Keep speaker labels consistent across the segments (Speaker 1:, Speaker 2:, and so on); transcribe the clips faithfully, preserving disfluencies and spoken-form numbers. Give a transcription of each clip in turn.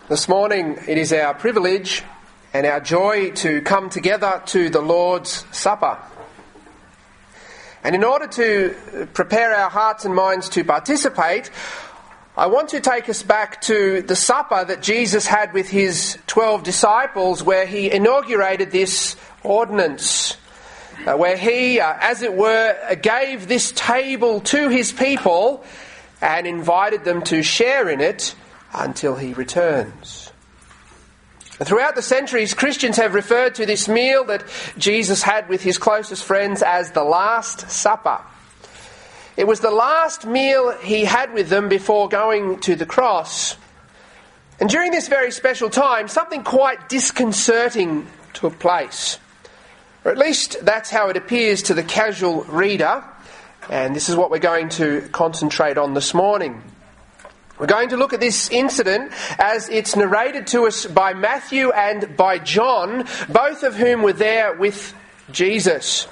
Speaker 1: This morning it is our privilege and our joy to come together to the Lord's Supper. And in order to prepare our hearts and minds to participate, I want to take us back to the supper that Jesus had with his twelve disciples, where he inaugurated this ordinance, uh, where he, uh, as it were, gave this table to his people and invited them to share in it until he returns. Throughout the centuries, Christians have referred to this meal that Jesus had with his closest friends as the Last Supper. It was the last meal he had with them before going to the cross. And during this very special time, something quite disconcerting took place. Or at least that's how it appears to the casual reader. And this is what we're going to concentrate on this morning. We're going to look at this incident as it's narrated to us by Matthew and by John, both of whom were there with Jesus.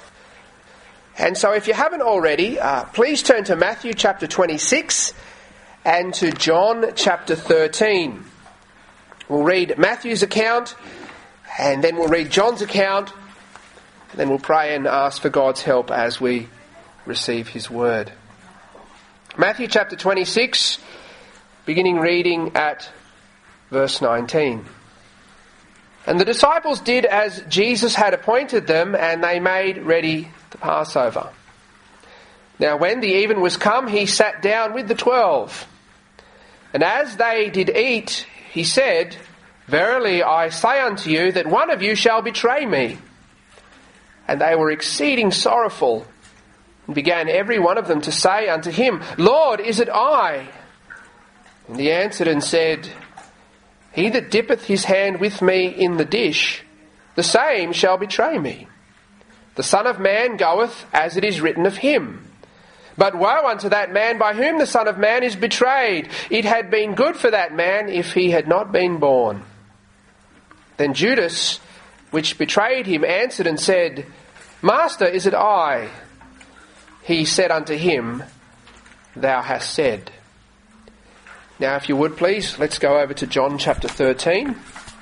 Speaker 1: And so if you haven't already, uh, please turn to Matthew chapter twenty-six and to John chapter thirteen. We'll read Matthew's account, and then we'll read John's account, and then we'll pray and ask for God's help as we receive his word. Matthew chapter twenty-six, beginning reading at verse nineteen. And the disciples did as Jesus had appointed them, and they made ready the Passover. Now when the even was come, he sat down with the twelve. And as they did eat, he said, Verily I say unto you, that one of you shall betray me. And they were exceeding sorrowful, and began every one of them to say unto him, Lord, is it I? And he answered and said, He that dippeth his hand with me in the dish, the same shall betray me. The Son of Man goeth as it is written of him. But woe unto that man by whom the Son of Man is betrayed. It had been good for that man if he had not been born. Then Judas, which betrayed him, answered and said, Master, is it I? He said unto him, Thou hast said. Now, if you would please, let's go over to John chapter thirteen,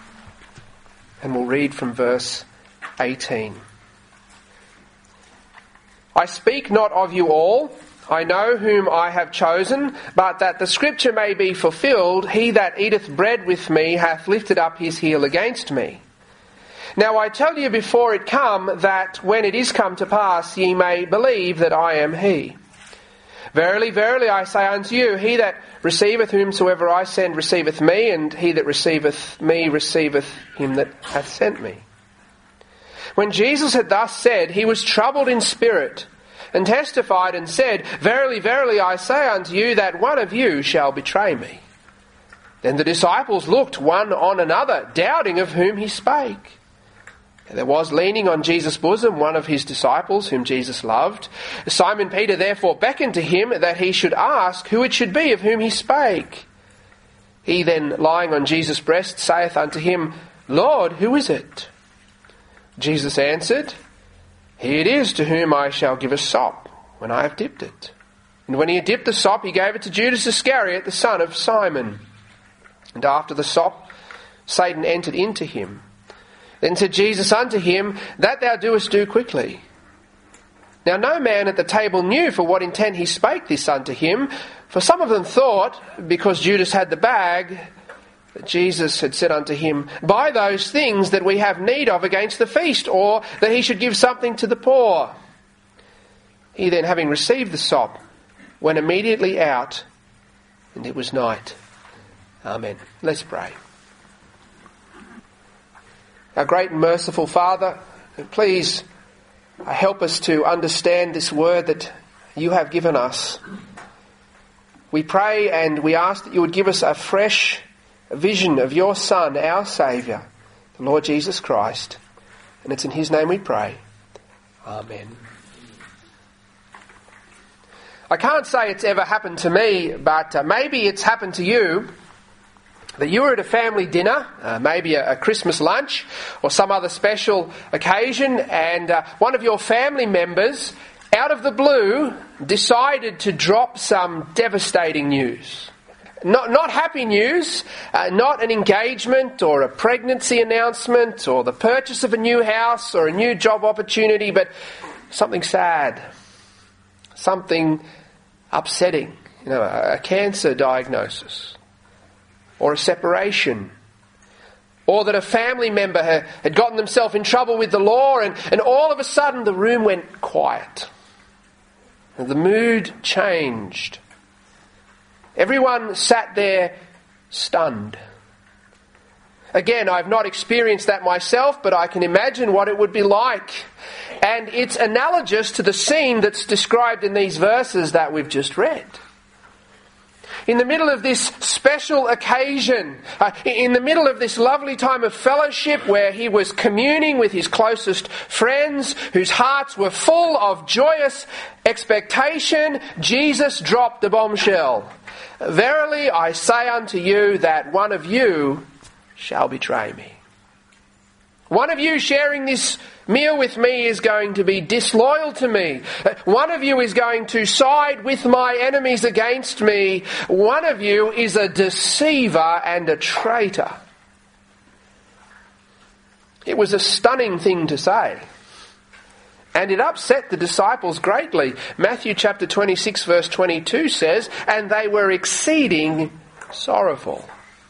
Speaker 1: and we'll read from verse eighteen. I speak not of you all, I know whom I have chosen, but that the scripture may be fulfilled, he that eateth bread with me hath lifted up his heel against me. Now I tell you before it come, that when it is come to pass, ye may believe that I am he. Verily, verily, I say unto you, he that receiveth whomsoever I send receiveth me, and he that receiveth me receiveth him that hath sent me. When Jesus had thus said, he was troubled in spirit, and testified and said, Verily, verily, I say unto you, that one of you shall betray me. Then the disciples looked one on another, doubting of whom he spake. There was leaning on Jesus' bosom one of his disciples, whom Jesus loved. Simon Peter therefore beckoned to him that he should ask who it should be of whom he spake. He then, lying on Jesus' breast, saith unto him, Lord, who is it? Jesus answered, He it is to whom I shall give a sop, when I have dipped it. And when he had dipped the sop, he gave it to Judas Iscariot, the son of Simon. And after the sop, Satan entered into him. Then said Jesus unto him, That thou doest do quickly. Now no man at the table knew for what intent he spake this unto him, for some of them thought, because Judas had the bag, that Jesus had said unto him, Buy those things that we have need of against the feast, or that he should give something to the poor. He then, having received the sop, went immediately out, and it was night. Amen. Let's pray. Our great and merciful Father, please help us to understand this word that you have given us. We pray and we ask that you would give us a fresh vision of your Son, our Saviour, the Lord Jesus Christ. And it's in his name we pray. Amen. I can't say it's ever happened to me, but uh, maybe it's happened to you. That you were at a family dinner, uh, maybe a, a Christmas lunch or some other special occasion, and uh, one of your family members, out of the blue, decided to drop some devastating news. Not, not happy news, uh, not an engagement or a pregnancy announcement or the purchase of a new house or a new job opportunity, but something sad, something upsetting, you know, a, a cancer diagnosis or a separation, or that a family member had, had gotten themselves in trouble with the law, and, and all of a sudden the room went quiet. And the mood changed. Everyone sat there stunned. Again, I've not experienced that myself, but I can imagine what it would be like. And it's analogous to the scene that's described in these verses that we've just read. In the middle of this special occasion, uh, in the middle of this lovely time of fellowship where he was communing with his closest friends whose hearts were full of joyous expectation, Jesus dropped the bombshell. Verily I say unto you that one of you shall betray me. One of you sharing this meal with me is going to be disloyal to me. One of you is going to side with my enemies against me. One of you is a deceiver and a traitor. It was a stunning thing to say. And it upset the disciples greatly. Matthew chapter twenty-six verse twenty-two says, and they were exceeding sorrowful.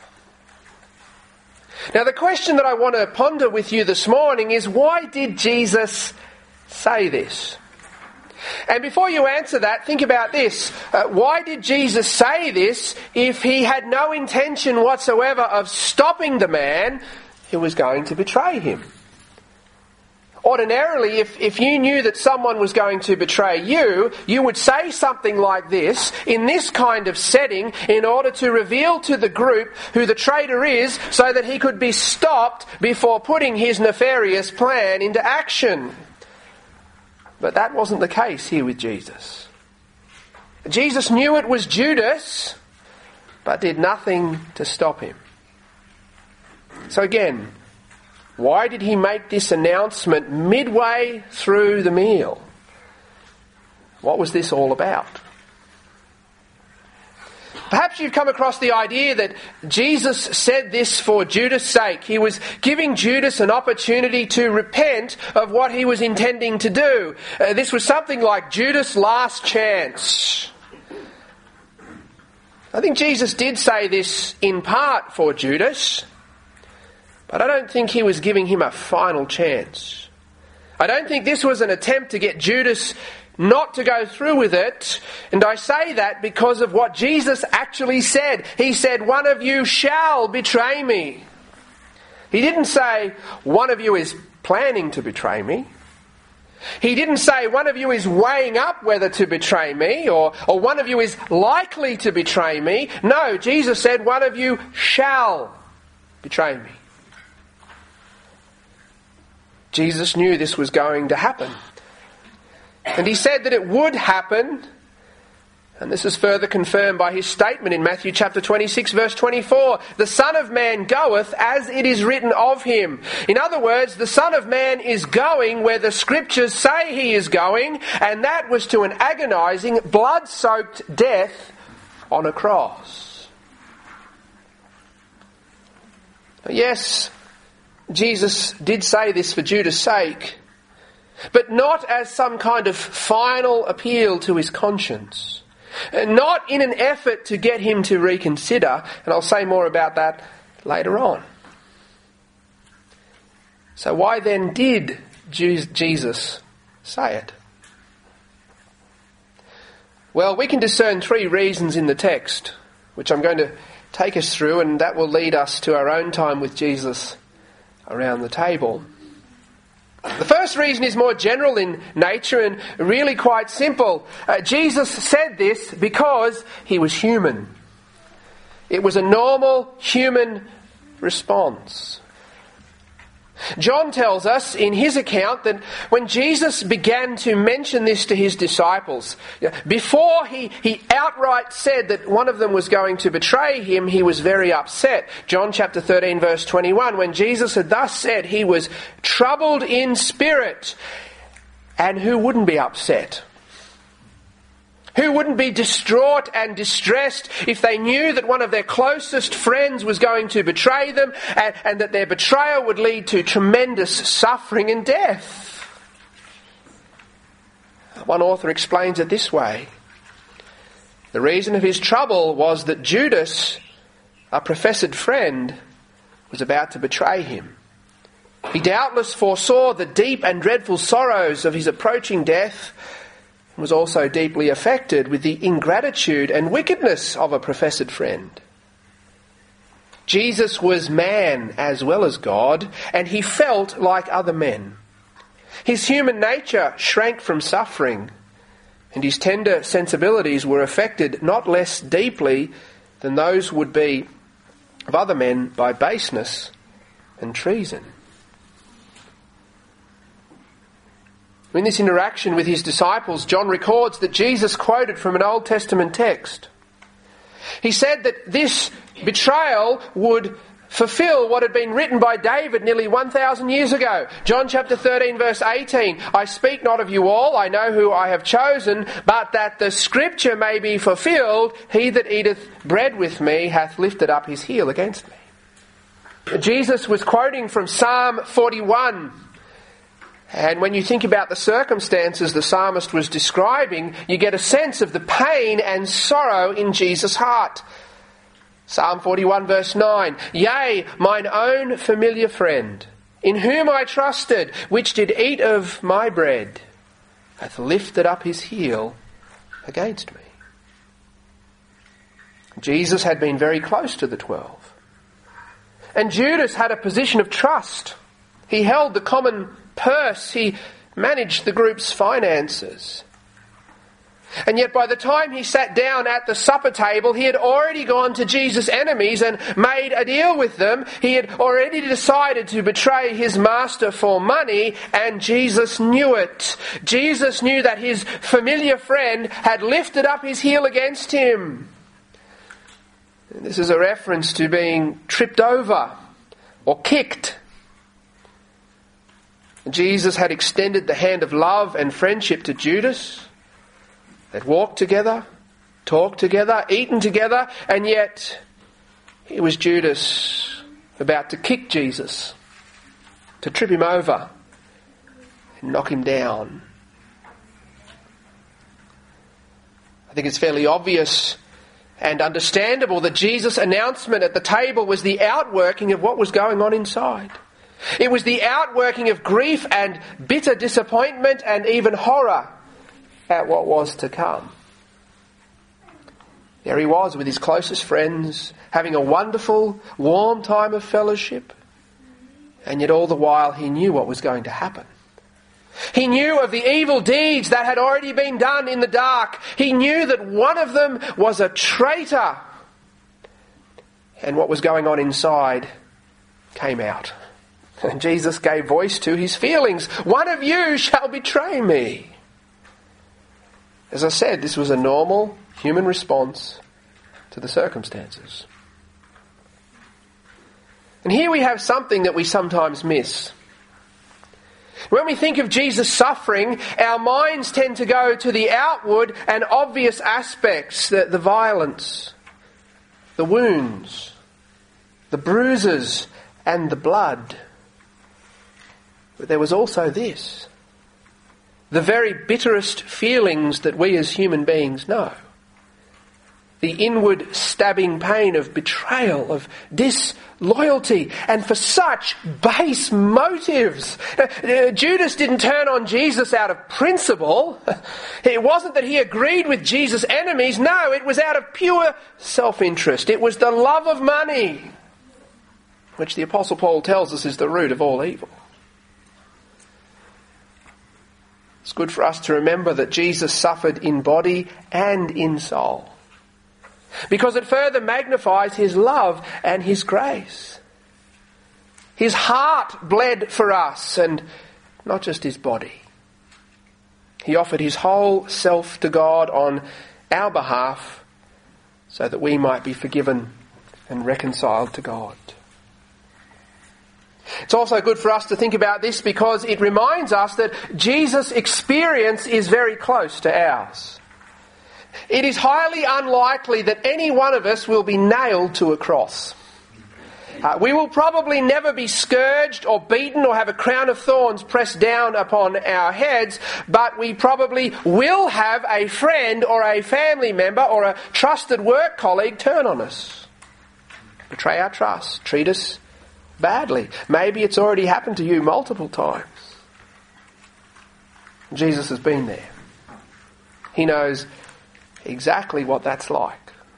Speaker 1: Now the question that I want to ponder with you this morning is, why did Jesus say this? And before you answer that, think about this. Uh, why did Jesus say this if he had no intention whatsoever of stopping the man who was going to betray him? Ordinarily, if, if you knew that someone was going to betray you, you would say something like this in this kind of setting in order to reveal to the group who the traitor is so that he could be stopped before putting his nefarious plan into action. But that wasn't the case here with Jesus. Jesus knew it was Judas, but did nothing to stop him. So again, why did he make this announcement midway through the meal? What was this all about? Perhaps you've come across the idea that Jesus said this for Judas' sake. He was giving Judas an opportunity to repent of what he was intending to do. Uh, this was something like Judas' last chance. I think Jesus did say this in part for Judas, but I don't think he was giving him a final chance. I don't think this was an attempt to get Judas not to go through with it. And I say that because of what Jesus actually said. He said, one of you shall betray me. He didn't say, one of you is planning to betray me. He didn't say, one of you is weighing up whether to betray me, or, or one of you is likely to betray me. No, Jesus said, one of you shall betray me. Jesus knew this was going to happen. And he said that it would happen. And this is further confirmed by his statement in Matthew chapter twenty-six verse twenty-four. The Son of Man goeth as it is written of him. In other words, the Son of Man is going where the Scriptures say he is going. And that was to an agonizing, blood-soaked death on a cross. Yes, Jesus did say this for Judas' sake, but not as some kind of final appeal to his conscience. Not in an effort to get him to reconsider, and I'll say more about that later on. So why then did Jesus say it? Well, we can discern three reasons in the text, which I'm going to take us through, and that will lead us to our own time with Jesus around the table. The first reason is more general in nature and really quite simple. Uh, Jesus said this because he was human. It was a normal human response. John tells us in his account that when Jesus began to mention this to his disciples, before he, he outright said that one of them was going to betray him, he was very upset. John chapter thirteen verse twenty-one, when Jesus had thus said, he was troubled in spirit. And who wouldn't be upset? Who wouldn't be distraught and distressed if they knew that one of their closest friends was going to betray them and, and that their betrayal would lead to tremendous suffering and death? One author explains it this way. The reason of his trouble was that Judas, a professed friend, was about to betray him. He doubtless foresaw the deep and dreadful sorrows of his approaching death and was also deeply affected with the ingratitude and wickedness of a professed friend. Jesus was man as well as God, and he felt like other men. His human nature shrank from suffering, and his tender sensibilities were affected not less deeply than those would be of other men by baseness and treason. In this interaction with his disciples, John records that Jesus quoted from an Old Testament text. He said that this betrayal would fulfill what had been written by David nearly one thousand years ago. John chapter thirteen verse eighteen, I speak not of you all, I know who I have chosen, but that the scripture may be fulfilled, he that eateth bread with me hath lifted up his heel against me. Jesus was quoting from Psalm forty-one. And when you think about the circumstances the psalmist was describing, you get a sense of the pain and sorrow in Jesus' heart. Psalm forty-one verse nine, Yea, mine own familiar friend, in whom I trusted, which did eat of my bread, hath lifted up his heel against me. Jesus had been very close to the twelve. And Judas had a position of trust. He held the common purse. He managed the group's finances. And yet by the time he sat down at the supper table, he had already gone to Jesus' enemies and made a deal with them. He had already decided to betray his master for money, and Jesus knew it. Jesus knew that his familiar friend had lifted up his heel against him. And this is a reference to being tripped over or kicked. Jesus had extended the hand of love and friendship to Judas. They'd walked together, talked together, eaten together, and yet it was Judas about to kick Jesus, to trip him over and knock him down. I think it's fairly obvious and understandable that Jesus' announcement at the table was the outworking of what was going on inside. It was the outworking of grief and bitter disappointment and even horror at what was to come. There he was with his closest friends, having a wonderful, warm time of fellowship, and yet all the while he knew what was going to happen. He knew of the evil deeds that had already been done in the dark. He knew that one of them was a traitor, and what was going on inside came out. And Jesus gave voice to his feelings. One of you shall betray me. As I said, this was a normal human response to the circumstances. And here we have something that we sometimes miss. When we think of Jesus' suffering, our minds tend to go to the outward and obvious aspects, the, the violence, the wounds, the bruises, and the blood. But there was also this, the very bitterest feelings that we as human beings know. The inward stabbing pain of betrayal, of disloyalty, and for such base motives. Uh, Judas didn't turn on Jesus out of principle. It wasn't that he agreed with Jesus' enemies. No, it was out of pure self-interest. It was the love of money, which the Apostle Paul tells us is the root of all evil. It's good for us to remember that Jesus suffered in body and in soul, because it further magnifies his love and his grace. His heart bled for us, and not just his body. He offered his whole self to God on our behalf so that we might be forgiven and reconciled to God. It's also good for us to think about this because it reminds us that Jesus' experience is very close to ours. it is highly unlikely that any one of us will be nailed to a cross. Uh, we will probably never be scourged or beaten or have a crown of thorns pressed down upon our heads, but we probably will have a friend or a family member or a trusted work colleague turn on us, betray our trust, treat us badly. Maybe it's already happened to you multiple times. Jesus has been there. He knows exactly what that's like.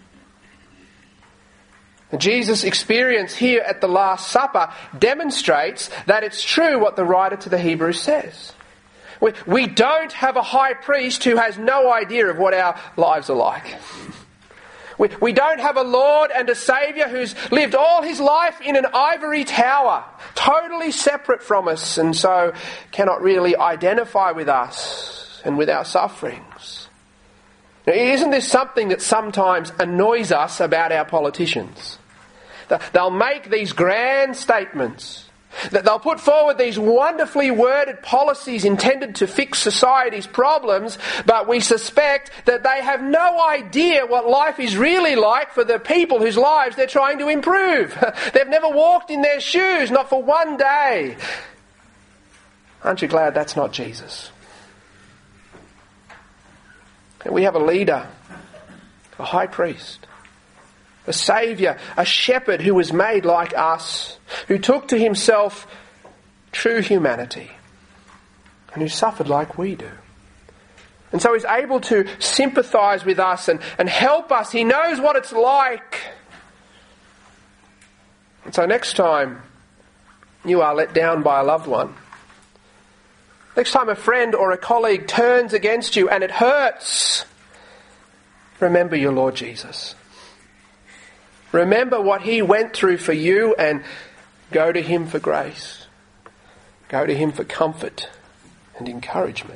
Speaker 1: Jesus' experience here at the Last Supper demonstrates that it's true what the writer to the Hebrews says. We, we don't have a high priest who has no idea of what our lives are like. We, we don't have a Lord and a Saviour who's lived all his life in an ivory tower, totally separate from us, and so cannot really identify with us and with our sufferings. Now, isn't this something that sometimes annoys us about our politicians? They'll make these grand statements, that they'll put forward these wonderfully worded policies intended to fix society's problems, but we suspect that they have no idea what life is really like for the people whose lives they're trying to improve. They've never walked in their shoes, not for one day. Aren't you glad that's not Jesus? And we have a leader, a high priest, a saviour, a shepherd who was made like us, who took to himself true humanity and who suffered like we do. And so he's able to sympathise with us and, and help us. He knows what it's like. And so next time you are let down by a loved one, next time a friend or a colleague turns against you and it hurts, remember your Lord Jesus. Remember what he went through for you and go to him for grace. Go to him for comfort and encouragement.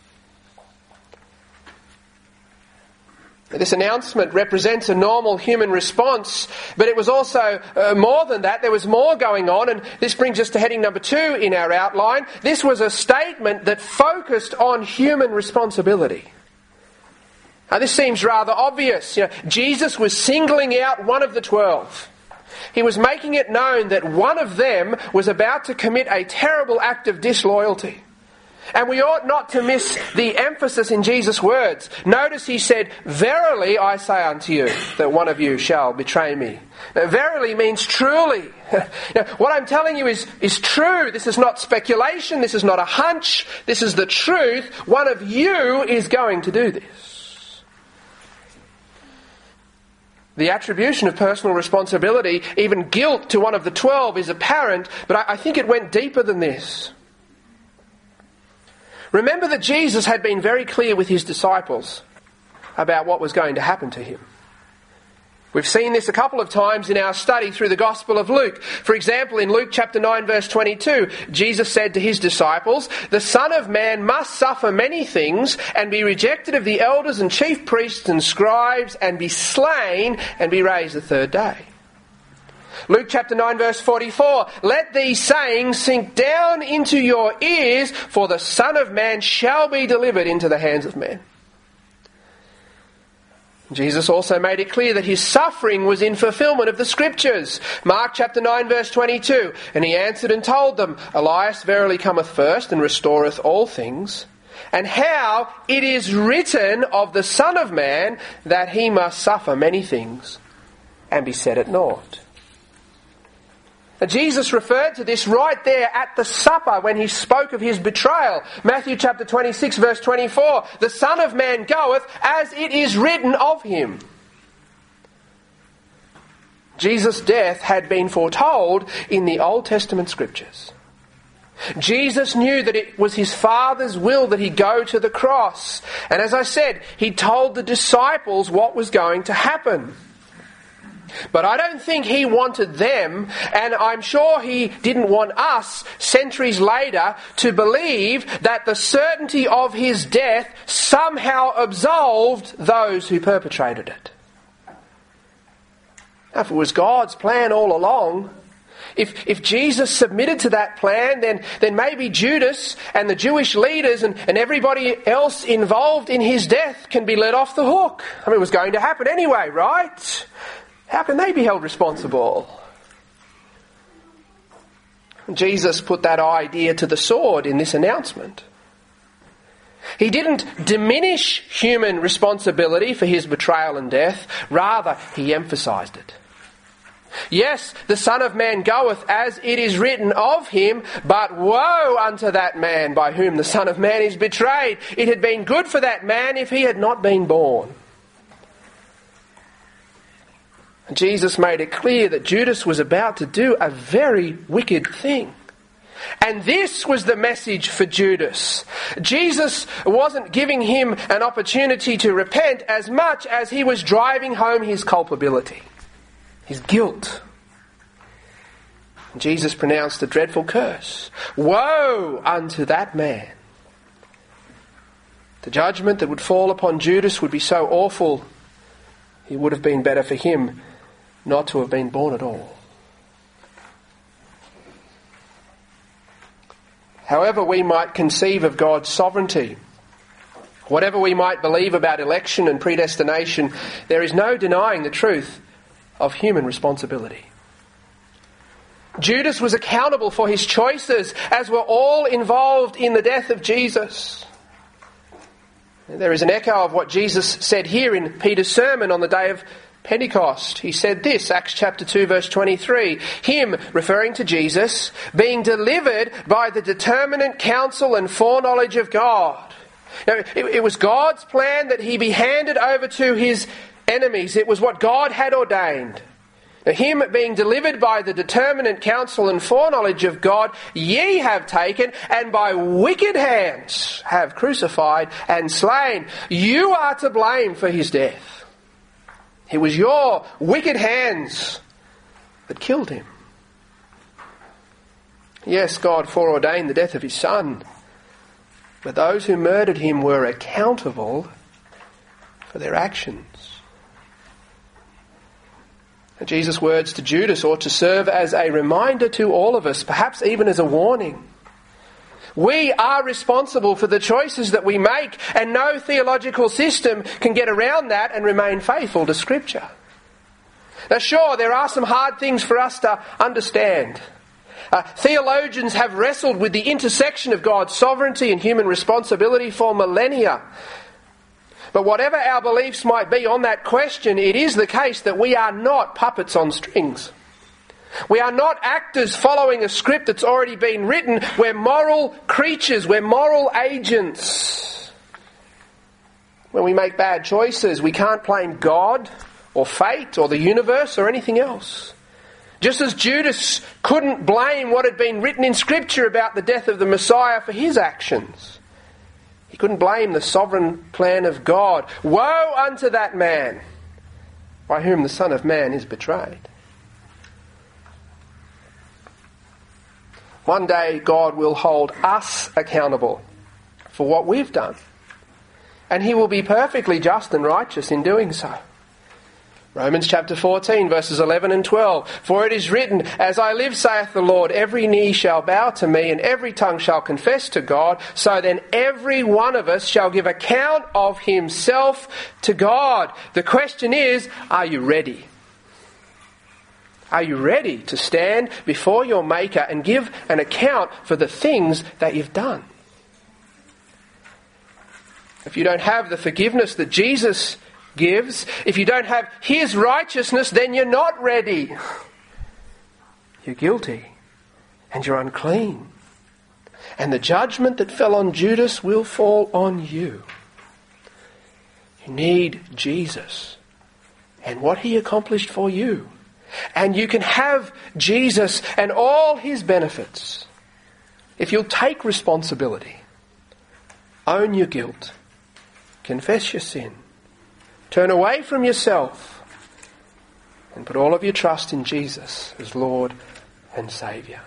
Speaker 1: This announcement represents a normal human response, but it was also uh, more than that. There was more going on, and this brings us to heading number two in our outline. This was a statement that focused on human responsibility. Now, this seems rather obvious. You know, Jesus was singling out one of the twelve. He was making it known that one of them was about to commit a terrible act of disloyalty. And we ought not to miss the emphasis in Jesus' words. Notice he said, "Verily I say unto you, that one of you shall betray me." Now, verily means truly. Now, what I'm telling you is, is true. This is not speculation. This is not a hunch. This is the truth. One of you is going to do this. The attribution of personal responsibility, even guilt, to one of the twelve is apparent, but I, I think it went deeper than this. Remember that Jesus had been very clear with his disciples about what was going to happen to him. We've seen this a couple of times in our study through the Gospel of Luke. For example, in Luke chapter nine verse twenty-two, Jesus said to his disciples, "The Son of Man must suffer many things and be rejected of the elders and chief priests and scribes and be slain and be raised the third day." Luke chapter nine verse forty-four, "Let these sayings sink down into your ears, for the Son of Man shall be delivered into the hands of men." Jesus also made it clear that his suffering was in fulfillment of the Scriptures. Mark chapter nine verse twenty-two, "And he answered and told them, Elias verily cometh first and restoreth all things, and how it is written of the Son of Man that he must suffer many things and be set at naught." Jesus referred to this right there at the supper when he spoke of his betrayal. Matthew chapter twenty-six verse twenty-four, "The Son of Man goeth as it is written of him." Jesus' death had been foretold in the Old Testament Scriptures. Jesus knew that it was his Father's will that he go to the cross. And as I said, he told the disciples what was going to happen. But I don't think he wanted them, and I'm sure he didn't want us, centuries later, to believe that the certainty of his death somehow absolved those who perpetrated it. Now, if it was God's plan all along, If, if Jesus submitted to that plan, then, then maybe Judas and the Jewish leaders and, and everybody else involved in his death can be let off the hook. I mean, it was going to happen anyway, right? How can they be held responsible? Jesus put that idea to the sword in this announcement. He didn't diminish human responsibility for his betrayal and death. Rather, he emphasised it. Yes, the Son of Man goeth as it is written of him, but woe unto that man by whom the Son of Man is betrayed. It had been good for that man if he had not been born. Jesus made it clear that Judas was about to do a very wicked thing. And this was the message for Judas. Jesus wasn't giving him an opportunity to repent as much as he was driving home his culpability, his guilt. Jesus pronounced a dreadful curse. Woe unto that man. The judgment that would fall upon Judas would be so awful, it would have been better for him not to have been born at all. However we might conceive of God's sovereignty, whatever we might believe about election and predestination, there is no denying the truth of human responsibility. Judas was accountable for his choices, as were all involved in the death of Jesus. There is an echo of what Jesus said here in Peter's sermon on the day of Pentecost. He said this, Acts chapter two verse twenty-three, him, referring to Jesus, being delivered by the determinate counsel and foreknowledge of God. Now, it, it was God's plan that he be handed over to his enemies. It was what God had ordained. Now, him being delivered by the determinate counsel and foreknowledge of God, ye have taken, and by wicked hands have crucified and slain. You are to blame for his death. It was your wicked hands that killed him. Yes, God foreordained the death of his Son, but those who murdered him were accountable for their actions. And Jesus' words to Judas ought to serve as a reminder to all of us, perhaps even as a warning. We are responsible for the choices that we make, and no theological system can get around that and remain faithful to Scripture. Now sure, there are some hard things for us to understand. Uh, theologians have wrestled with the intersection of God's sovereignty and human responsibility for millennia. But whatever our beliefs might be on that question, it is the case that we are not puppets on strings. We are not actors following a script that's already been written. We're moral creatures. We're moral agents. When we make bad choices, we can't blame God or fate or the universe or anything else. Just as Judas couldn't blame what had been written in Scripture about the death of the Messiah for his actions, he couldn't blame the sovereign plan of God. Woe unto that man by whom the Son of Man is betrayed. One day God will hold us accountable for what we've done. And he will be perfectly just and righteous in doing so. Romans chapter fourteen verses eleven and twelve. For it is written, as I live, saith the Lord, every knee shall bow to me and every tongue shall confess to God. So then every one of us shall give account of himself to God. The question is, are you ready? Are you ready to stand before your Maker and give an account for the things that you've done? If you don't have the forgiveness that Jesus gives, if you don't have his righteousness, then you're not ready. You're guilty and you're unclean. And the judgment that fell on Judas will fall on you. You need Jesus and what he accomplished for you. And you can have Jesus and all his benefits if you'll take responsibility, own your guilt, confess your sin, turn away from yourself, and put all of your trust in Jesus as Lord and Saviour.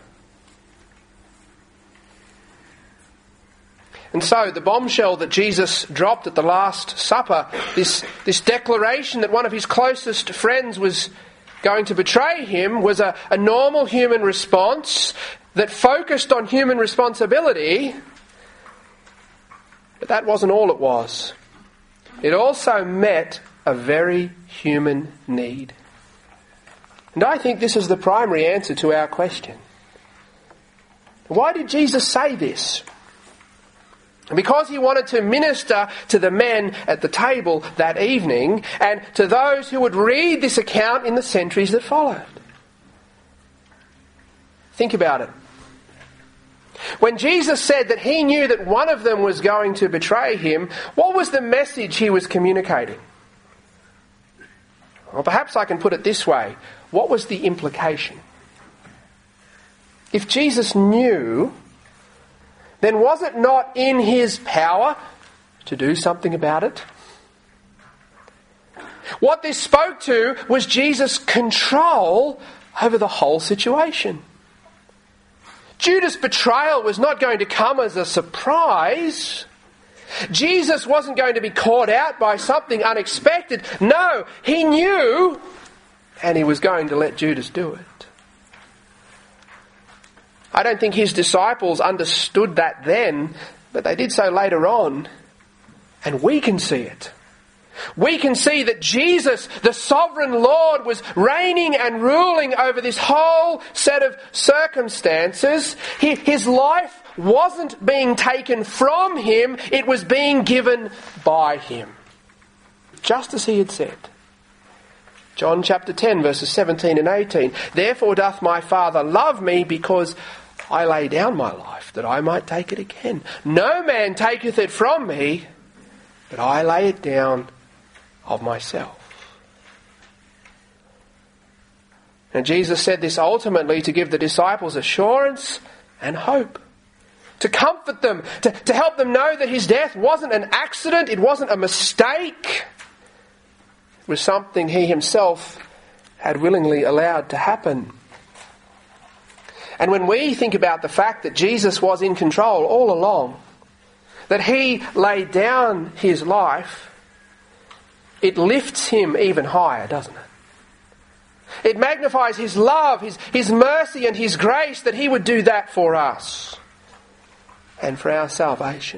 Speaker 1: And so the bombshell that Jesus dropped at the Last Supper, this, this declaration that one of his closest friends was going to betray him was a, a normal human response that focused on human responsibility. But that wasn't all it was. It also met a very human need. And I think this is the primary answer to our question. Why did Jesus say this? Because he wanted to minister to the men at the table that evening and to those who would read this account in the centuries that followed. Think about it. When Jesus said that he knew that one of them was going to betray him, what was the message he was communicating? Well, perhaps I can put it this way. What was the implication? If Jesus knew, then was it not in his power to do something about it? What this spoke to was Jesus' control over the whole situation. Judas' betrayal was not going to come as a surprise. Jesus wasn't going to be caught out by something unexpected. No, he knew, and he was going to let Judas do it. I don't think his disciples understood that then, but they did so later on. And we can see it. We can see that Jesus, the sovereign Lord, was reigning and ruling over this whole set of circumstances. His life wasn't being taken from him, it was being given by him. Just as he had said. John chapter ten, verses seventeen and eighteen. Therefore doth my Father love me, because I lay down my life, that I might take it again. No man taketh it from me, but I lay it down of myself. And Jesus said this ultimately to give the disciples assurance and hope. To comfort them, to, to help them know that his death wasn't an accident, it wasn't a mistake. It was something he himself had willingly allowed to happen. And when we think about the fact that Jesus was in control all along, that he laid down his life, it lifts him even higher, doesn't it? It magnifies his love, his, his mercy and his grace that he would do that for us and for our salvation.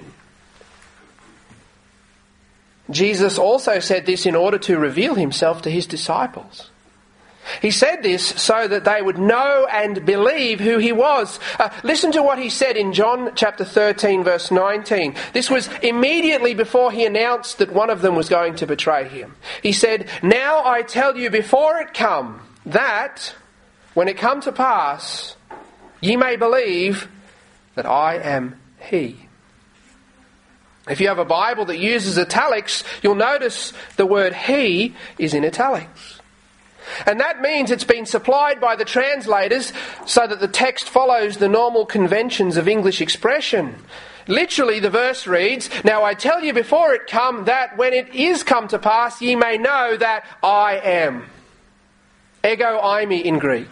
Speaker 1: Jesus also said this in order to reveal himself to his disciples. He said this so that they would know and believe who he was. Uh, listen to what he said in John chapter thirteen, verse nineteen. This was immediately before he announced that one of them was going to betray him. He said, "Now I tell you before it come, that when it come to pass, ye may believe that I am he." If you have a Bible that uses italics, you'll notice the word he is in italics. And that means it's been supplied by the translators so that the text follows the normal conventions of English expression. Literally, the verse reads, "Now I tell you before it come, that when it is come to pass, ye may know that I am." Ego eimi in Greek.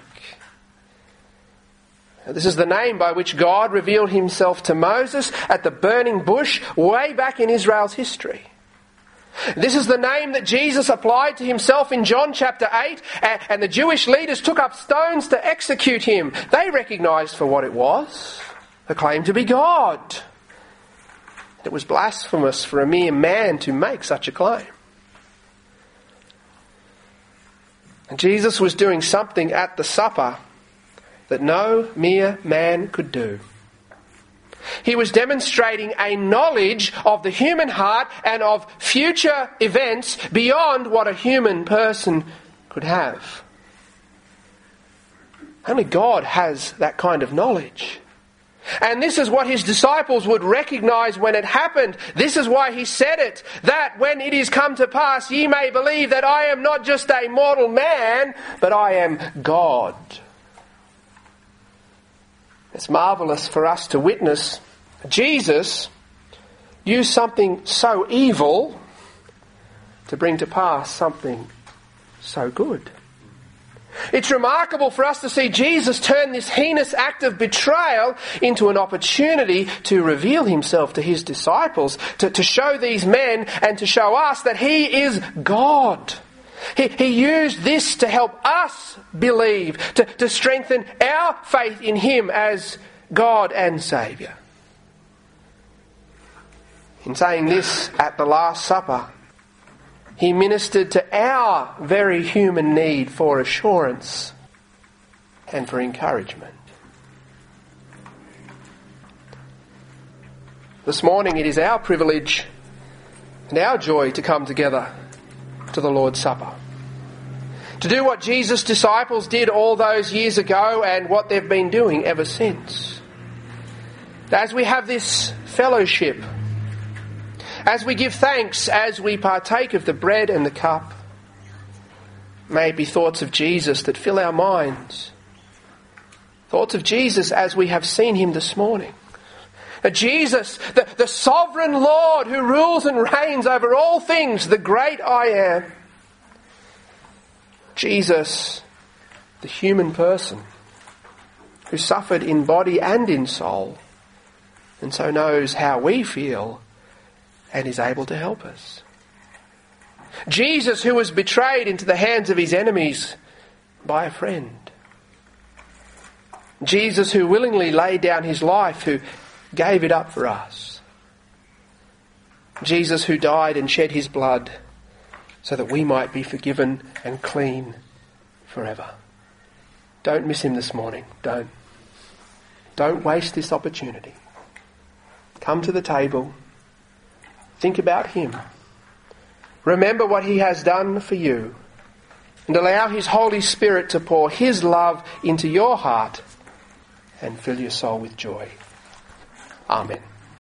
Speaker 1: This is the name by which God revealed himself to Moses at the burning bush way back in Israel's history. This is the name that Jesus applied to himself in John chapter eight, and the Jewish leaders took up stones to execute him. They recognised for what it was, a claim to be God. It was blasphemous for a mere man to make such a claim. And Jesus was doing something at the supper that no mere man could do. He was demonstrating a knowledge of the human heart and of future events beyond what a human person could have. Only God has that kind of knowledge. And this is what his disciples would recognise when it happened. This is why he said it, that when it is come to pass, ye may believe that I am not just a mortal man, but I am God. It's marvellous for us to witness Jesus use something so evil to bring to pass something so good. It's remarkable for us to see Jesus turn this heinous act of betrayal into an opportunity to reveal himself to his disciples, to, to show these men and to show us that he is God. He, he used this to help us believe, to, to strengthen our faith in him as God and Saviour. In saying this at the Last Supper, he ministered to our very human need for assurance and for encouragement. This morning it is our privilege and our joy to come together to the Lord's Supper. To do what Jesus' disciples did all those years ago and what they've been doing ever since. As we have this fellowship, as we give thanks, as we partake of the bread and the cup, may it be thoughts of Jesus that fill our minds. Thoughts of Jesus as we have seen him this morning. Jesus, the, the sovereign Lord who rules and reigns over all things, the great I am. Jesus, the human person who suffered in body and in soul, and so knows how we feel and is able to help us. Jesus, who was betrayed into the hands of his enemies by a friend. Jesus, who willingly laid down his life, who gave it up for us. Jesus, who died and shed his blood so that we might be forgiven and clean forever. Don't miss him this morning. Don't. Don't waste this opportunity. Come to the table. Think about him. Remember what he has done for you. And allow his Holy Spirit to pour his love into your heart and fill your soul with joy. Amen.